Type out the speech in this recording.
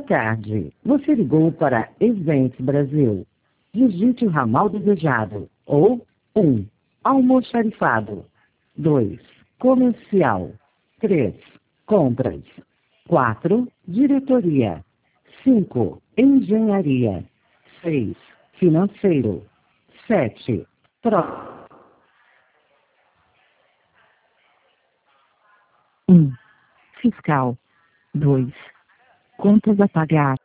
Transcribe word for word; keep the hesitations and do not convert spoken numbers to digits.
tarde. Você ligou para Events Brasil. Digite o ramal desejado. Ou um. Almoxarifado. dois. Comercial. três. Compras. quatro. Diretoria. cinco. Engenharia. seis. Financeiro. sete. Pro. um. Fiscal. dois. Contas a pagar.